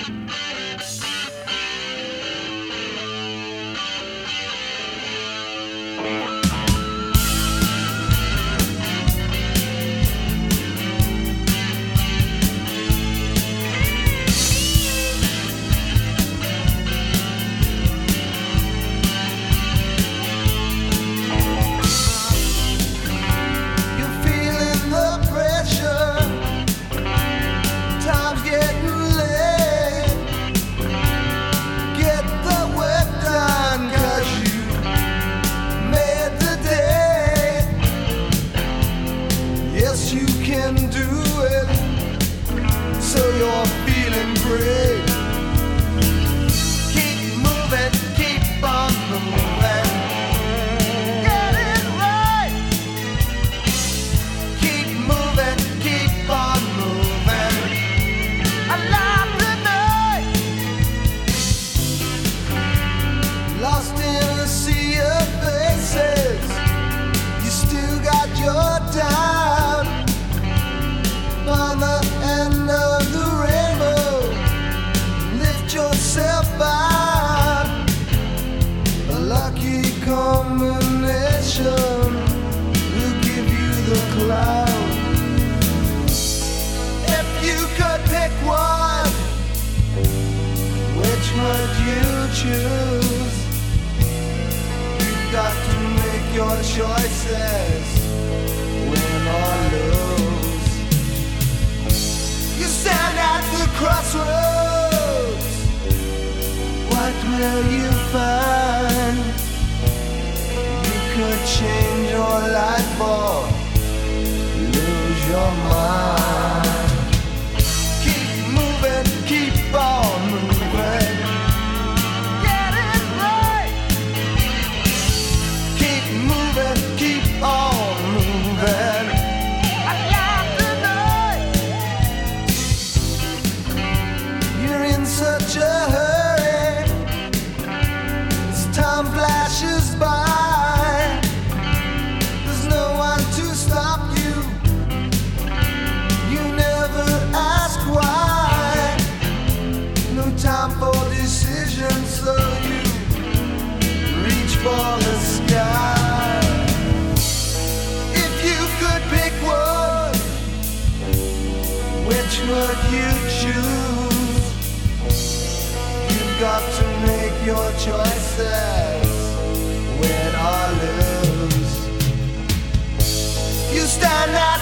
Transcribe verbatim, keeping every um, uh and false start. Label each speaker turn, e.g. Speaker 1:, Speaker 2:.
Speaker 1: Choices, win or lose. You stand at the crossroads. What will you find? You could change your life or lose your mind. Keep moving, keep on moving. Get it right. Keep moving, keep on moving. I love the night. You're in such a hurry as time flashes by. There's no one to stop you. You never ask why. No time for decisions, so you reach for the sky. If you could pick one, which would you choose? You've got to make your choices, win or lose. You stand out.